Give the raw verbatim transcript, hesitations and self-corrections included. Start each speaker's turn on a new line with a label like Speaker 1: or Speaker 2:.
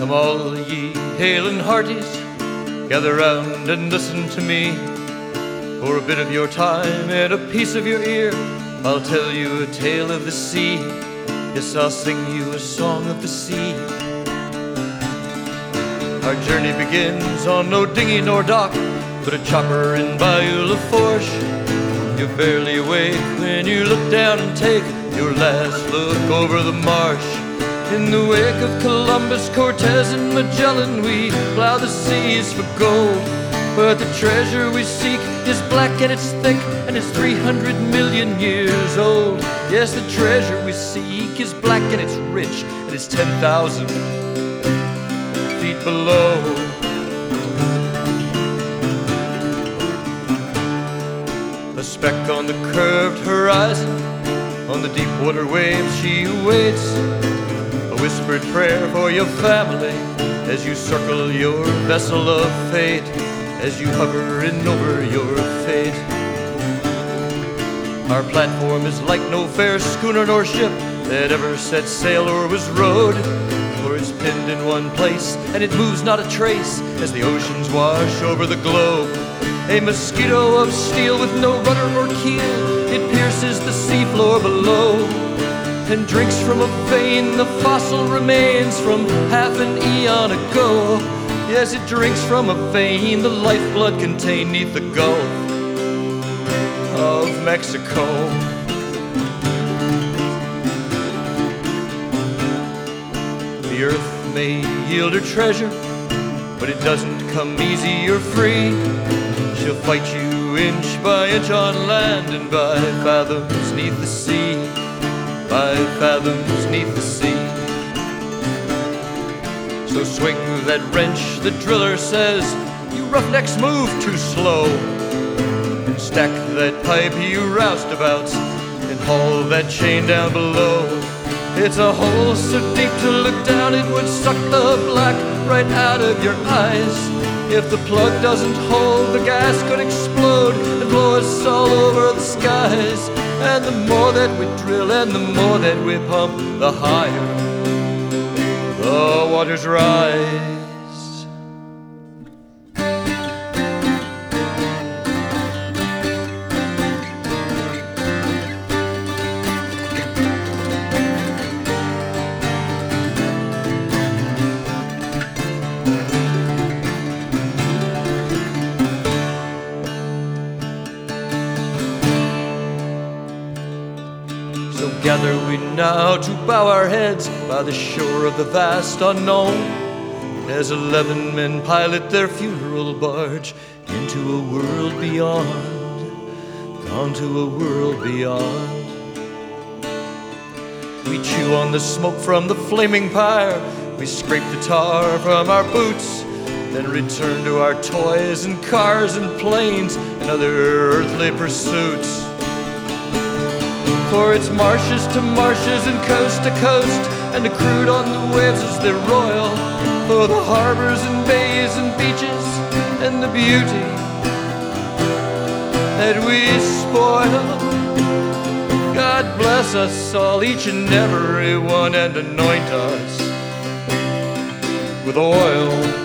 Speaker 1: Come all ye hale and hearties, gather round and listen to me. For a bit of your time and a piece of your ear, I'll tell you a tale of the sea. Yes, I'll sing you a song of the sea. Our journey begins on no dinghy nor dock, but a chopper in Bayou Lafourche. You're barely awake when you look down and take your last look over the marsh. In the wake of Columbus, Cortez, and Magellan, we plow the seas for gold. But the treasure we seek is black and it's thick and it's three hundred million years old. Yes, the treasure we seek is black and it's rich and it's ten thousand feet below. A speck on the curved horizon, on the deep water waves she waits. A whispered prayer for your family as you circle your vessel of fate, as you hover in over your fate. Our platform is like no fair schooner nor ship that ever set sail or was rowed, for it's pinned in one place and it moves not a trace as the oceans wash over the globe. A mosquito of steel with no rudder or keel, it pierces the seafloor below and drinks from a vein the fossil remains from half an eon ago. Yes, it drinks from a vein the lifeblood contained neath the Gulf of Mexico. The earth may yield her treasure, but it doesn't come easy or free. She'll fight you inch by inch on land and by fathoms neath the sea, by fathoms neath the sea. So swing that wrench, the driller says, you roughnecks move too slow. And stack that pipe, you roustabouts, and haul that chain down below. It's a hole so deep to look down it would suck the black right out of your eyes. If the plug doesn't hold, the gas could explode and blow us all over the skies. And the more that we drill and the more that we pump, the higher the waters rise. So gather we now to bow our heads by the shore of the vast unknown, as eleven men pilot their funeral barge into a world beyond, gone to a world beyond. We chew on the smoke from the flaming pyre, we scrape the tar from our boots, then return to our toys and cars and planes and other earthly pursuits. For it's marshes to marshes and coast to coast, and the crude on the waves as they roil. For the harbors and bays and beaches and the beauty that we spoil. God bless us all, each and every one, and anoint us with oil.